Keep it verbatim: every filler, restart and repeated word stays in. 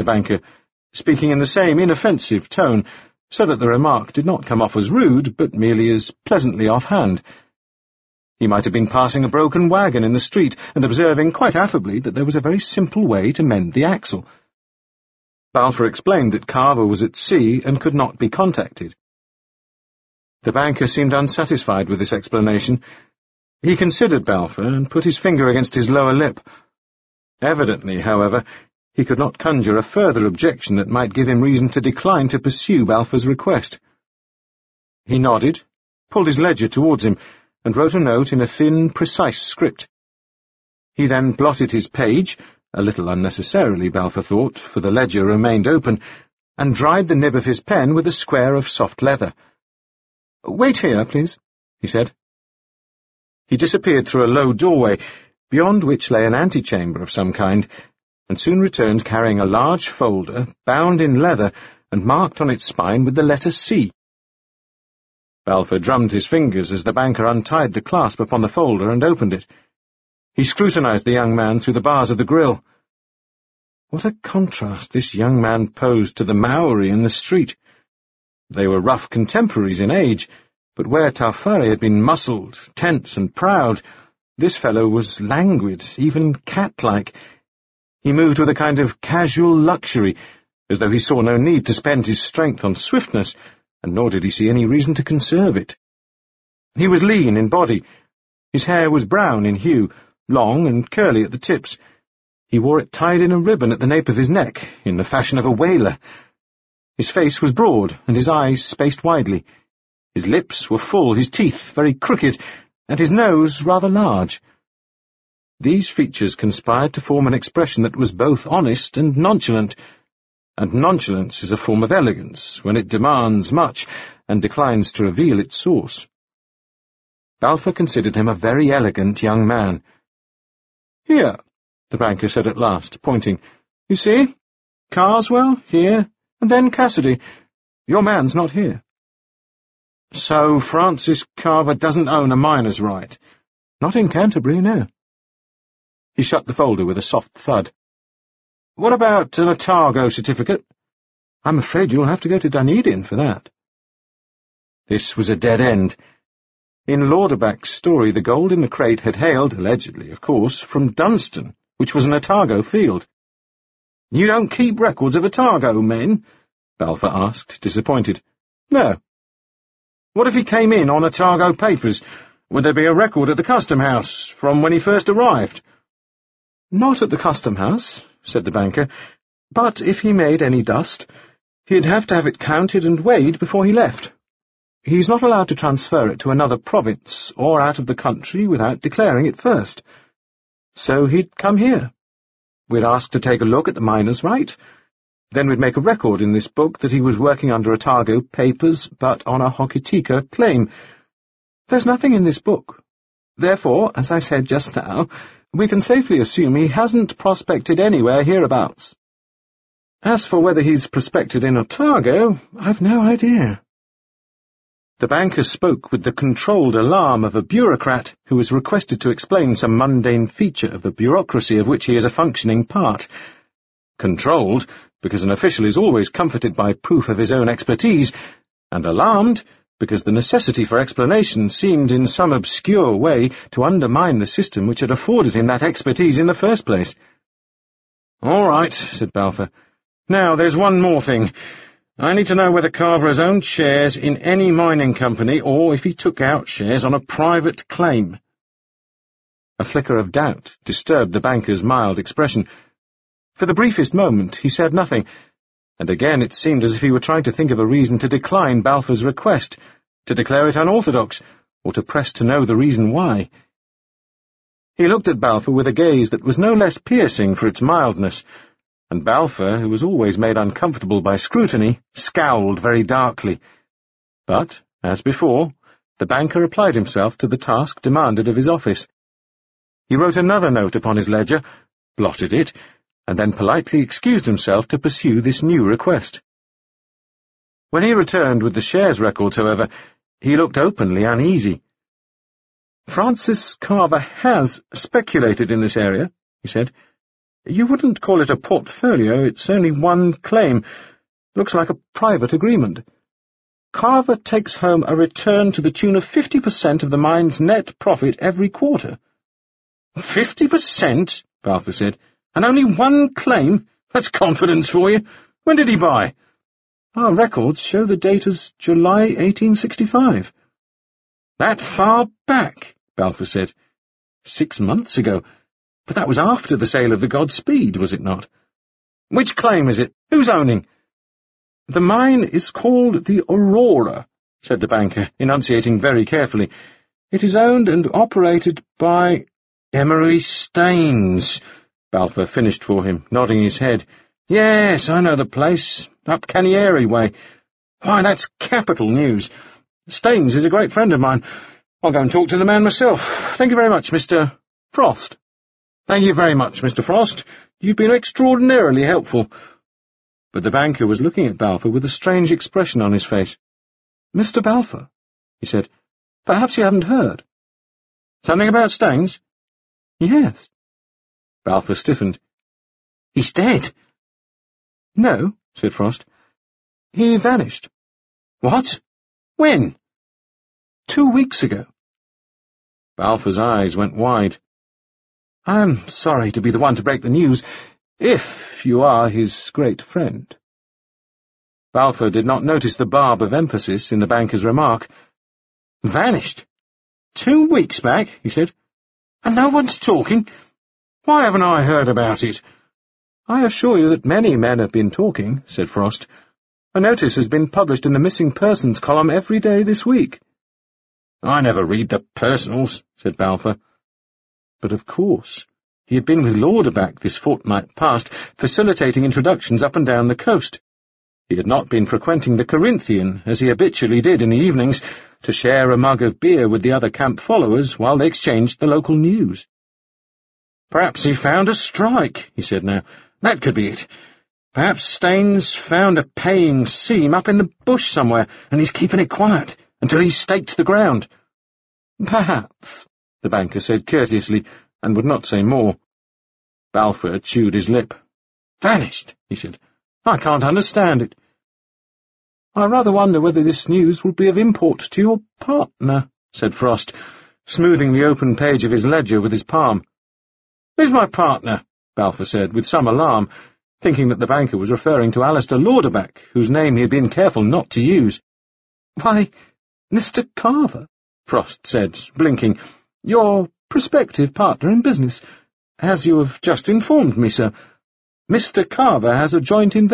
banker, speaking in the same inoffensive tone, so that the remark did not come off as rude, but merely as pleasantly offhand. He might have been passing a broken wagon in the street, and observing quite affably that there was a very simple way to mend the axle. Balfour explained that Carver was at sea and could not be contacted. The banker seemed unsatisfied with this explanation. He considered Balfour and put his finger against his lower lip. Evidently, however, he could not conjure a further objection that might give him reason to decline to pursue Balfour's request. He nodded, pulled his ledger towards him, and wrote a note in a thin, precise script. He then blotted his page, a little unnecessarily, Balfour thought, for the ledger remained open, and dried the nib of his pen with a square of soft leather. "Wait here, please," he said. He disappeared through a low doorway, beyond which lay an antechamber of some kind, and soon returned carrying a large folder, bound in leather, and marked on its spine with the letter C. Balfour drummed his fingers as the banker untied the clasp upon the folder and opened it. He scrutinized the young man through the bars of the grille. What a contrast this young man posed to the Maori in the street! They were rough contemporaries in age, but where Taufare had been muscled, tense, and proud, this fellow was languid, even cat-like. He moved with a kind of casual luxury, as though he saw no need to spend his strength on swiftness, and nor did he see any reason to conserve it. He was lean in body. His hair was brown in hue, long and curly at the tips. He wore it tied in a ribbon at the nape of his neck, in the fashion of a whaler. His face was broad, and his eyes spaced widely. His lips were full, his teeth very crooked, and his nose rather large. These features conspired to form an expression that was both honest and nonchalant, and nonchalance is a form of elegance when it demands much and declines to reveal its source. Balfour considered him a very elegant young man. "Here," the banker said at last, pointing. "You see? Carswell, here, and then Cassidy. Your man's not here." "So Francis Carver doesn't own a miner's right?" "Not in Canterbury, no." He shut the folder with a soft thud. "What about an Otago certificate?" "I'm afraid you'll have to go to Dunedin for that." This was a dead end. In Lauderback's story, the gold in the crate had hailed, allegedly, of course, from Dunstan, which was an Otago field. "You don't keep records of Otago men?" Balfour asked, disappointed. "No." "What if he came in on Otago papers? Would there be a record at the custom house from when he first arrived?" "Not at the custom house," said the banker, "but if he made any dust, he'd have to have it counted and weighed before he left. He's not allowed to transfer it to another province or out of the country without declaring it first. So he'd come here. We'd ask to take a look at the miner's right. Then we'd make a record in this book that he was working under Otago papers, but on a Hokitika claim. There's nothing in this book. Therefore, as I said just now, we can safely assume he hasn't prospected anywhere hereabouts. As for whether he's prospected in Otago, I've no idea." The banker spoke with the controlled alarm of a bureaucrat who was requested to explain some mundane feature of the bureaucracy of which he is a functioning part. Controlled, because an official is always comforted by proof of his own expertise, and alarmed, because the necessity for explanation seemed in some obscure way to undermine the system which had afforded him that expertise in the first place. "All right," said Balfour. "Now, there's one more thing. I need to know whether Carver has owned shares in any mining company, or if he took out shares on a private claim." A flicker of doubt disturbed the banker's mild expression. For the briefest moment he said nothing, and again it seemed as if he were trying to think of a reason to decline Balfour's request, to declare it unorthodox, or to press to know the reason why. He looked at Balfour with a gaze that was no less piercing for its mildness, and Balfour, who was always made uncomfortable by scrutiny, scowled very darkly. But, as before, the banker applied himself to the task demanded of his office. He wrote another note upon his ledger, blotted it, and then politely excused himself to pursue this new request. When he returned with the shares records, however, he looked openly uneasy. "Francis Carver has speculated in this area," he said. You wouldn't call it a portfolio, it's only one claim. Looks like a private agreement. Carver takes home a return to the tune of fifty percent of the mine's net profit every quarter. Fifty percent? Balfour said. And only one claim? That's confidence for you. When did he buy? Our records show the date as July eighteen sixty-five. That far back, Balfour said. Six months ago. But that was after the sale of the Godspeed, was it not? Which claim is it? Who's owning? The mine is called the Aurora, said the banker, enunciating very carefully. It is owned and operated by Emery Staines. Balfour finished for him, nodding his head. Yes, I know the place. Up Canieri way. Why, that's capital news. Staines is a great friend of mine. I'll go and talk to the man myself. Thank you very much, Mister Frost. Thank you very much, Mister Frost. You've been extraordinarily helpful. But the banker was looking at Balfour with a strange expression on his face. Mister Balfour, he said, perhaps you haven't heard. Something about Staines? Yes. Balfour stiffened. He's dead. No, said Frost. He vanished. What? When? Two weeks ago. Balfour's eyes went wide. I'm sorry to be the one to break the news, if you are his great friend. Balfour did not notice the barb of emphasis in the banker's remark. Vanished? Two weeks back, he said. And no one's talking? Why haven't I heard about it? I assure you that many men have been talking, said Frost. A notice has been published in the missing persons column every day this week. I never read the personals, said Balfour. But of course, he had been with Lauderback this fortnight past, facilitating introductions up and down the coast. He had not been frequenting the Corinthian, as he habitually did in the evenings, to share a mug of beer with the other camp followers while they exchanged the local news. Perhaps he found a strike, he said now. That could be it. Perhaps Staines found a paying seam up in the bush somewhere, and he's keeping it quiet until he's staked the ground. Perhaps, the banker said courteously, and would not say more. Balfour chewed his lip. Vanished, he said. I can't understand it. I rather wonder whether this news will be of import to your partner, said Frost, smoothing the open page of his ledger with his palm. Who's my partner? Balfour said, with some alarm, thinking that the banker was referring to Alistair Lauderback, whose name he had been careful not to use. Why, Mister Carver, Frost said, blinking, your prospective partner in business. As you have just informed me, sir, Mister Carver has a joint investment.